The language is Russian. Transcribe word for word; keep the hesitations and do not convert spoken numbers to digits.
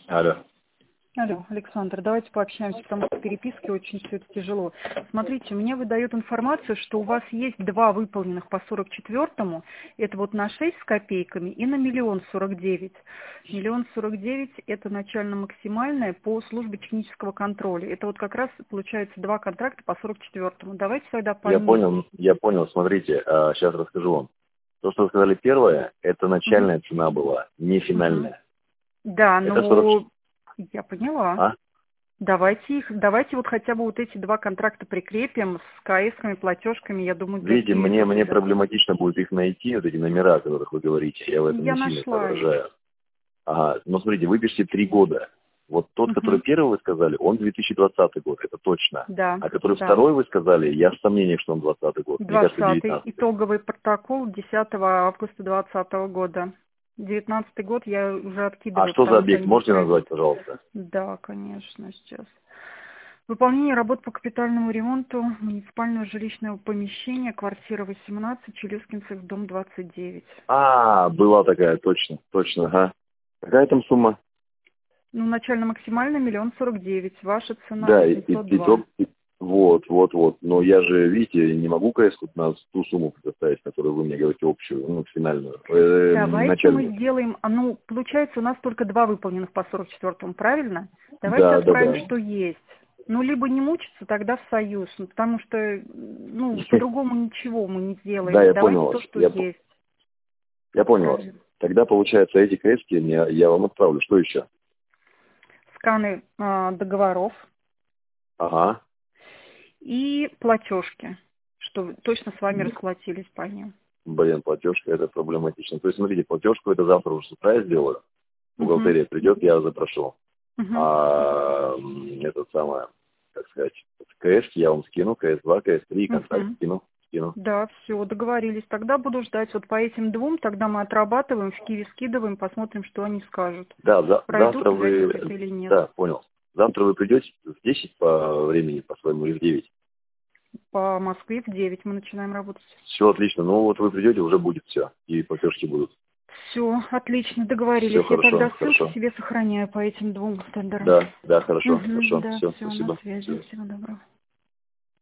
Алло. Алло, Александр, давайте пообщаемся, потому что в переписке очень все это тяжело. Смотрите, мне выдает информацию, что у вас есть два выполненных по сорок четвёртому, это вот на шесть с копейками и на миллион сорок девять. Миллион сорок девять это начально-максимальное по службе технического контроля. Это вот как раз получается два контракта по сорок четвёртому. Давайте тогда по Я ним. понял, я понял, смотрите, сейчас расскажу вам. То, что вы сказали первое, это начальная Угу. цена была, не финальная. Угу. Да, Это ну, сорок... я поняла. А? Давайте их, давайте вот хотя бы вот эти два контракта прикрепим с КСками, платежками, я думаю, для Видите, Киева мне, мне будет. проблематично будет их найти, вот эти номера, о которых вы говорите, я в этом Я не сильно нашла их. соображаю. Ага, но смотрите, вы пишете три года. Вот тот, который Угу. первый вы сказали, он две тысячи двадцатый год, это точно. Да, А который да. второй вы сказали, я в сомнении, что он двадцатый год. Мне кажется, двадцатый. девятнадцатый. Итоговый протокол десятого августа двадцатого года. девятнадцатый год я уже откидываю. А что за потому объект, они можете закрылись. назвать, пожалуйста? Да, конечно, сейчас. Выполнение работ по капитальному ремонту муниципального жилищного помещения, квартира восемнадцать, Челюскинцев, дом двадцать девять. А, была такая, точно, точно, ага. Какая там сумма? Ну, начально-максимально миллион сорок девять. Ваша цена Да, и, и, восемьсот и два. то, и- вот, вот, вот. Но я же, видите, не могу КС на ту сумму предоставить, которую вы мне говорите, общую, ну, финальную, э, Давайте мы начальную. сделаем, а ну, получается, у нас только два выполненных по сорок четвёртому, правильно? Давайте Да, да, отправим, да. что есть. Ну, либо не мучиться, тогда в союз, ну, потому что, ну, по-другому ничего мы не Да, сделаем. я Давайте понял то, вас. что Я, по- есть. я понял вас. Правильно. Тогда, получается, эти КСки я, я вам отправлю. Что еще? Сканы а, договоров Ага. и платежки, что точно с вами расплатились по ним. Блин, платежка, это проблематично. То есть, смотрите, платежку это завтра уже с утра я сделаю. Угу. Бухгалтерия придет, я запрошу. Угу. А м, это самое, как сказать, КС я вам скину, КС два, КС три, контакт Угу. скину, скину. Да, все, договорились. Тогда буду ждать вот по этим двум, тогда мы отрабатываем, в Киви скидываем, посмотрим, что они скажут. Да, за- Пройдут завтра график вы, это или нет. да, понял. Завтра вы придете в десять по времени, по своему, или в девять. По Москве в девять мы начинаем работать. Все отлично. Ну вот вы придете, уже будет все. И платежки будут. Все, отлично, договорились. Все Я хорошо, тогда ссылки хорошо. себе сохраняю по этим двум тендерам. Да, да, хорошо, Угу, хорошо. да, Все, все, на спасибо. связи. Всё. Всего доброго.